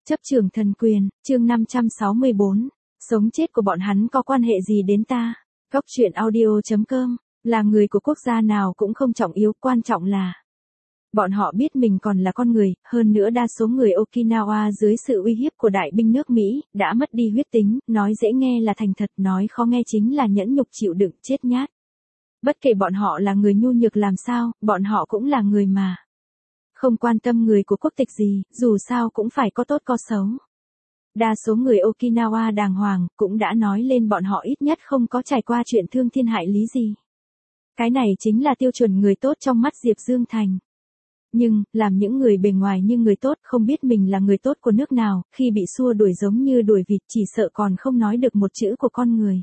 Chấp trường thần quyền, chương 564. Sống chết của bọn hắn có quan hệ gì đến ta? Góc truyện audio.com. Là người của quốc gia nào cũng không trọng yếu, quan trọng là bọn họ biết mình còn là con người, hơn nữa đa số người Okinawa dưới sự uy hiếp của đại binh nước Mỹ, đã mất đi huyết tính, nói dễ nghe là thành thật, nói khó nghe chính là nhẫn nhục chịu đựng chết nhát. Bất kể bọn họ là người nhu nhược làm sao, bọn họ cũng là người mà. Không quan tâm người của quốc tịch gì, dù sao cũng phải có tốt có xấu. Đa số người Okinawa đàng hoàng, cũng đã nói lên bọn họ ít nhất không có trải qua chuyện thương thiên hại lý gì. Cái này chính là tiêu chuẩn người tốt trong mắt Diệp Dương Thành. Nhưng, làm những người bề ngoài như người tốt không biết mình là người tốt của nước nào, khi bị xua đuổi giống như đuổi vịt chỉ sợ còn không nói được một chữ của con người.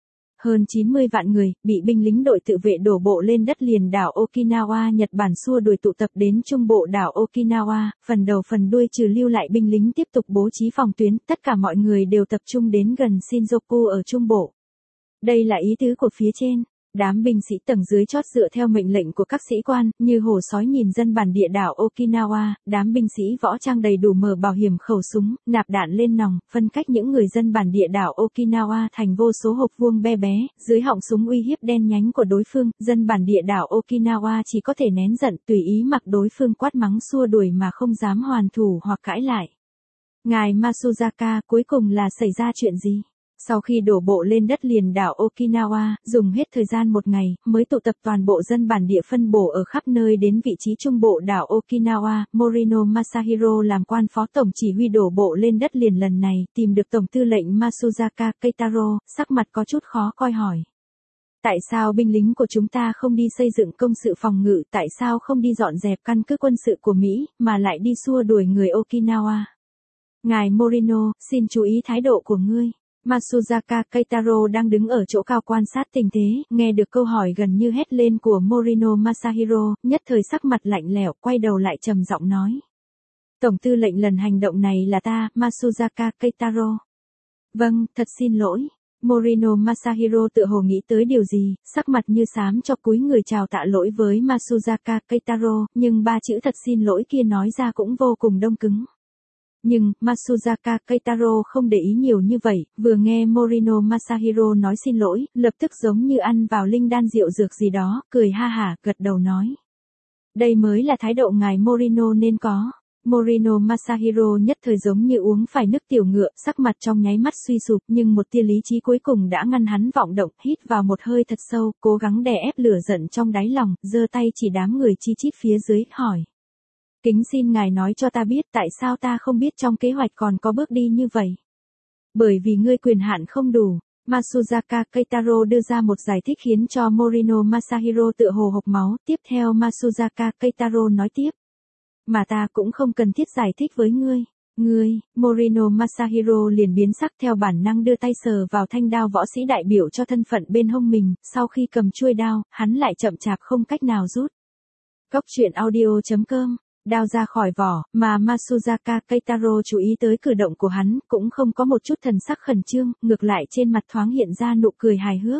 Hơn 90 vạn người, bị binh lính đội tự vệ đổ bộ lên đất liền đảo Okinawa Nhật Bản xua đuổi tụ tập đến trung bộ đảo Okinawa, phần đầu phần đuôi trừ lưu lại binh lính tiếp tục bố trí phòng tuyến, tất cả mọi người đều tập trung đến gần Shinjuku ở trung bộ. Đây là ý tứ của phía trên. Đám binh sĩ tầng dưới chót dựa theo mệnh lệnh của các sĩ quan, như hổ sói nhìn dân bản địa đảo Okinawa, đám binh sĩ võ trang đầy đủ mở bảo hiểm khẩu súng, nạp đạn lên nòng, phân cách những người dân bản địa đảo Okinawa thành vô số hộp vuông be bé, dưới họng súng uy hiếp đen nhánh của đối phương, dân bản địa đảo Okinawa chỉ có thể nén giận tùy ý mặc đối phương quát mắng xua đuổi mà không dám hoàn thủ hoặc cãi lại. Ngài Matsuzaka, cuối cùng là xảy ra chuyện gì? Sau khi đổ bộ lên đất liền đảo Okinawa, dùng hết thời gian một ngày, mới tụ tập toàn bộ dân bản địa phân bổ ở khắp nơi đến vị trí trung bộ đảo Okinawa, Morino Masahiro làm quan phó tổng chỉ huy đổ bộ lên đất liền lần này, tìm được tổng tư lệnh Matsuzaka Keitaro, sắc mặt có chút khó coi hỏi. Tại sao binh lính của chúng ta không đi xây dựng công sự phòng ngự, tại sao không đi dọn dẹp căn cứ quân sự của Mỹ, mà lại đi xua đuổi người Okinawa? Ngài Morino, xin chú ý thái độ của ngươi. Matsuzaka Keitaro đang đứng ở chỗ cao quan sát tình thế, nghe được câu hỏi gần như hét lên của Morino Masahiro, nhất thời sắc mặt lạnh lẽo, quay đầu lại trầm giọng nói. Tổng tư lệnh lần hành động này là ta, Matsuzaka Keitaro. Vâng, thật xin lỗi. Morino Masahiro tựa hồ nghĩ tới điều gì, sắc mặt như xám cho cúi người chào tạ lỗi với Matsuzaka Keitaro, nhưng ba chữ thật xin lỗi kia nói ra cũng vô cùng đông cứng. Nhưng, Matsuzaka Keitaro không để ý nhiều như vậy, vừa nghe Morino Masahiro nói xin lỗi, lập tức giống như ăn vào linh đan rượu dược gì đó, cười ha hả, gật đầu nói. Đây mới là thái độ ngài Morino nên có. Morino Masahiro nhất thời giống như uống phải nước tiểu ngựa, sắc mặt trong nháy mắt suy sụp, nhưng một tia lý trí cuối cùng đã ngăn hắn vọng động, hít vào một hơi thật sâu, cố gắng đè ép lửa giận trong đáy lòng, giơ tay chỉ đám người chi chít phía dưới, hỏi. Kính xin ngài nói cho ta biết tại sao ta không biết trong kế hoạch còn có bước đi như vậy. Bởi vì ngươi quyền hạn không đủ. Matsuzaka Keitaro đưa ra một giải thích khiến cho Morino Masahiro tựa hồ hộc máu, tiếp theo Matsuzaka Keitaro nói tiếp. Mà ta cũng không cần thiết giải thích với ngươi. Ngươi, Morino Masahiro liền biến sắc theo bản năng đưa tay sờ vào thanh đao võ sĩ đại biểu cho thân phận bên hông mình, sau khi cầm chuôi đao, hắn lại chậm chạp không cách nào rút. Góc truyện audio.com. Đao ra khỏi vỏ, mà Matsuzaka Keitaro chú ý tới cử động của hắn, cũng không có một chút thần sắc khẩn trương, ngược lại trên mặt thoáng hiện ra nụ cười hài hước.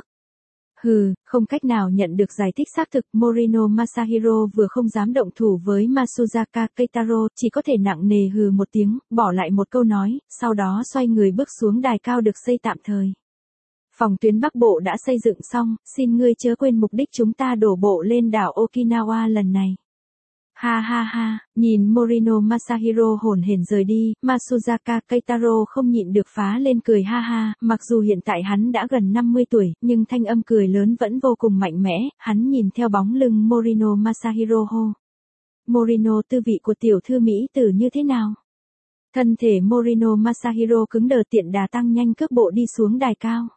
Hừ, không cách nào nhận được giải thích xác thực, Morino Masahiro vừa không dám động thủ với Matsuzaka Keitaro, chỉ có thể nặng nề hừ một tiếng, bỏ lại một câu nói, sau đó xoay người bước xuống đài cao được xây tạm thời. Phòng tuyến Bắc Bộ đã xây dựng xong, xin ngươi chớ quên mục đích chúng ta đổ bộ lên đảo Okinawa lần này. Ha ha ha, nhìn Morino Masahiro hổn hển rời đi, Matsuzaka Keitaro không nhịn được phá lên cười ha ha, mặc dù hiện tại hắn đã gần 50 tuổi, nhưng thanh âm cười lớn vẫn vô cùng mạnh mẽ, hắn nhìn theo bóng lưng Morino Masahiro hô. Morino, tư vị của tiểu thư Mỹ tử như thế nào? Thân thể Morino Masahiro cứng đờ tiện đà tăng nhanh cước bộ đi xuống đài cao.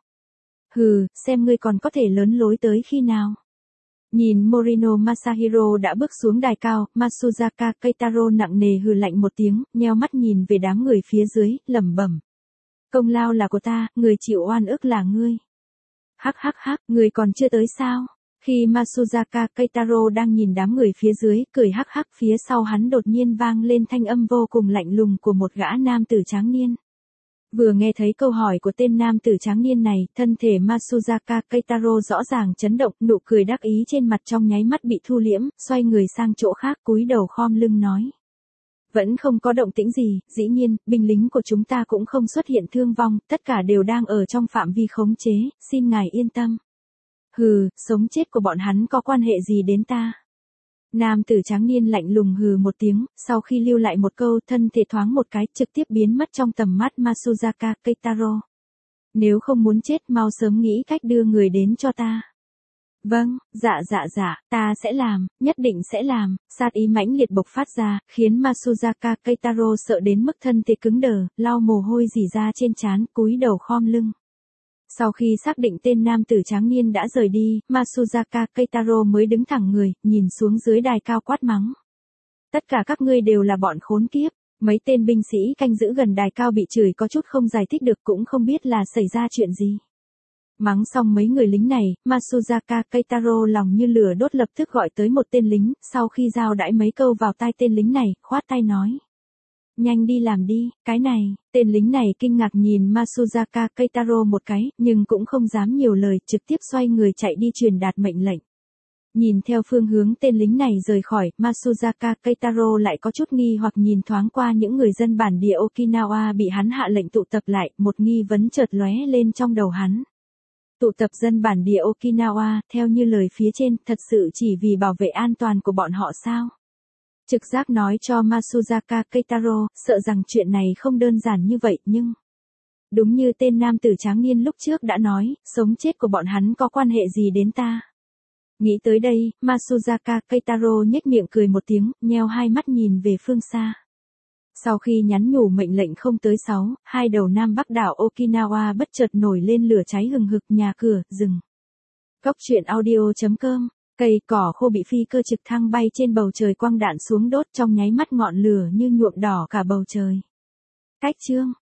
Hừ, xem ngươi còn có thể lớn lối tới khi nào? Nhìn Morino Masahiro đã bước xuống đài cao, Matsuzaka Keitaro nặng nề hừ lạnh một tiếng, nheo mắt nhìn về đám người phía dưới, lẩm bẩm. Công lao là của ta, người chịu oan ức là ngươi. Hắc hắc hắc, người còn chưa tới sao? Khi Matsuzaka Keitaro đang nhìn đám người phía dưới, cười hắc hắc, phía sau hắn đột nhiên vang lên thanh âm vô cùng lạnh lùng của một gã nam tử tráng niên. Vừa nghe thấy câu hỏi của tên nam tử tráng niên này, thân thể Matsuzaka Keitaro rõ ràng chấn động, nụ cười đắc ý trên mặt trong nháy mắt bị thu liễm, xoay người sang chỗ khác cúi đầu khom lưng nói. Vẫn không có động tĩnh gì, dĩ nhiên, binh lính của chúng ta cũng không xuất hiện thương vong, tất cả đều đang ở trong phạm vi khống chế, xin ngài yên tâm. Hừ, sống chết của bọn hắn có quan hệ gì đến ta? Nam tử tráng niên lạnh lùng hừ một tiếng, sau khi lưu lại một câu thân thể thoáng một cái trực tiếp biến mất trong tầm mắt Masuzaka Keitaro. Nếu không muốn chết mau sớm nghĩ cách đưa người đến cho ta. Vâng, dạ, ta sẽ làm, nhất định sẽ làm, sát ý mãnh liệt bộc phát ra, khiến Masuzaka Keitaro sợ đến mức thân thể cứng đờ, lau mồ hôi rỉ ra trên trán, cúi đầu khom lưng. Sau khi xác định tên nam tử tráng niên đã rời đi, Masuzaka Keitaro mới đứng thẳng người, nhìn xuống dưới đài cao quát mắng. Tất cả các ngươi đều là bọn khốn kiếp. Mấy tên binh sĩ canh giữ gần đài cao bị chửi có chút không giải thích được cũng không biết là xảy ra chuyện gì. Mắng xong mấy người lính này, Masuzaka Keitaro lòng như lửa đốt lập tức gọi tới một tên lính, sau khi giao đãi mấy câu vào tai tên lính này, khoát tay nói. Nhanh đi làm đi, cái này, tên lính này kinh ngạc nhìn Masuzaka Keitaro một cái, nhưng cũng không dám nhiều lời, trực tiếp xoay người chạy đi truyền đạt mệnh lệnh. Nhìn theo phương hướng tên lính này rời khỏi, Masuzaka Keitaro lại có chút nghi hoặc nhìn thoáng qua những người dân bản địa Okinawa bị hắn hạ lệnh tụ tập lại, một nghi vấn chợt lóe lên trong đầu hắn. Tụ tập dân bản địa Okinawa, theo như lời phía trên, thật sự chỉ vì bảo vệ an toàn của bọn họ sao? Trực giác nói cho Masuzaka Keitaro, sợ rằng chuyện này không đơn giản như vậy, nhưng... Đúng như tên nam tử tráng niên lúc trước đã nói, sống chết của bọn hắn có quan hệ gì đến ta? Nghĩ tới đây, Masuzaka Keitaro nhếch miệng cười một tiếng, nheo hai mắt nhìn về phương xa. Sau khi nhắn nhủ mệnh lệnh không tới 6, hai đầu nam bắc đảo Okinawa bất chợt nổi lên lửa cháy hừng hực, nhà cửa, rừng. Cốc truyện audio.com, cây cỏ khô bị phi cơ trực thăng bay trên bầu trời quăng đạn xuống đốt trong nháy mắt ngọn lửa như nhuộm đỏ cả bầu trời. Cách chương